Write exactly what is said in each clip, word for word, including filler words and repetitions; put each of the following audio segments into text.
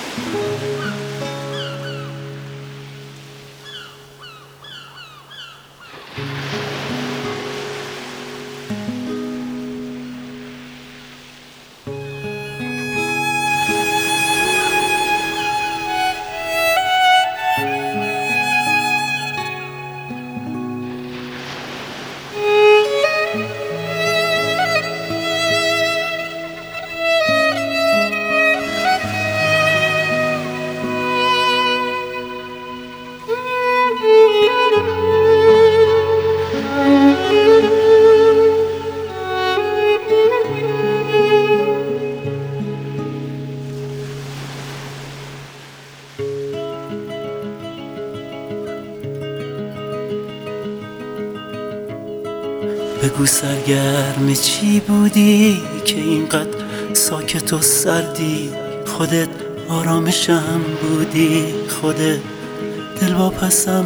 بگو سرگرم چی بودی که اینقدر ساکت و سردی؟ خودت آرامشم بودی، خودت دل واپسم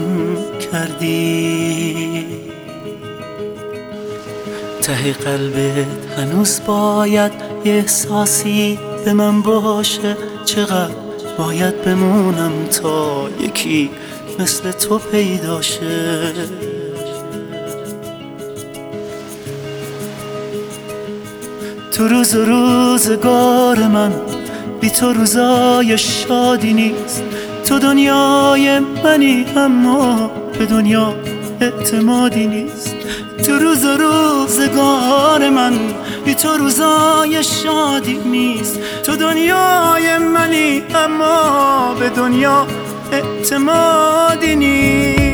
کردی. ته قلبت هنوز باید یه احساسی به من باشه. چقدر باید بمونم تا یکی مثل تو پیدا شه؟ تو روز و روزگار من بی تو روزای شادی نیست. تو دنیای منی اما به دنیا اعتمادی نیست. تو روز و روزگار من بی تو روزای شادی نیست. تو دنیای منی اما به دنیا اعتمادی نیست.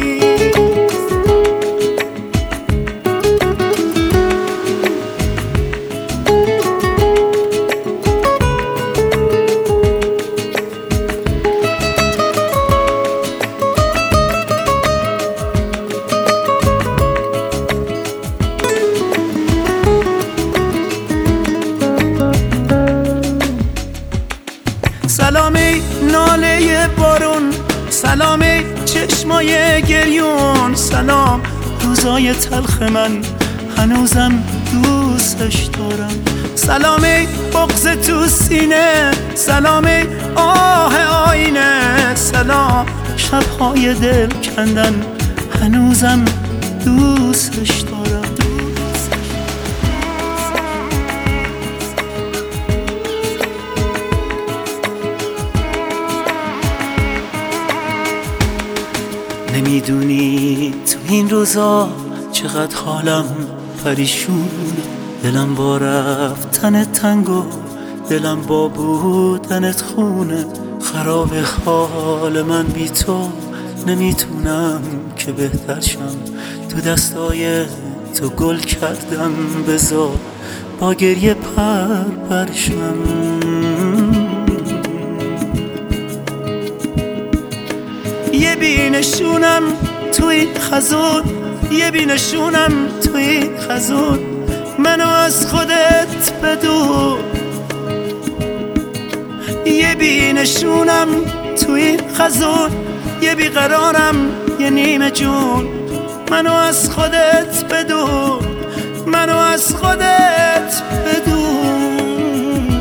سلامی ناله بارون، سلامی چشمای گریون، سلام روزای تلخ من هنوزم دوستش دارم. سلامی بغض تو سینه، سلامی آه آینه، سلام شبهای دل کندن هنوزم دوستش دارم. نمیدونی تو این روزا چقدر حالم پریشونه. دلم با رفتن تنگ و دلم با بودنت خونه. خراب حال من بی تو، نمیتونم که بهتر شم. تو دستای تو گل کردم، بذار با گریه پر پرشم. یه بینشونم توی خزون، یه بینشونم توی خزون، منو از خودت بدون. یه بینشونم توی خزون، یه بیقرارم یه نیمه جون، منو از خودت بدون، منو از خودت بدون.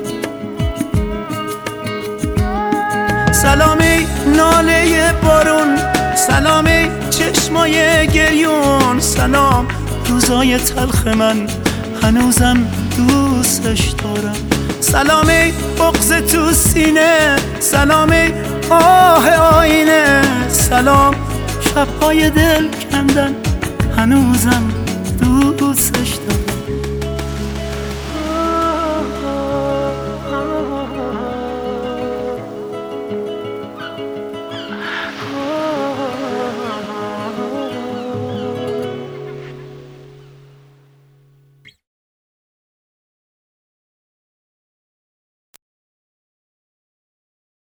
سلامی ناله بارون، سلامی چشمای گریون، سلام روزای تلخ من هنوزم دوستش دارم. سلامی بغض تو سینه، سلامی آه آینه، سلام شبهای دل کندن هنوزم دوستش دارم.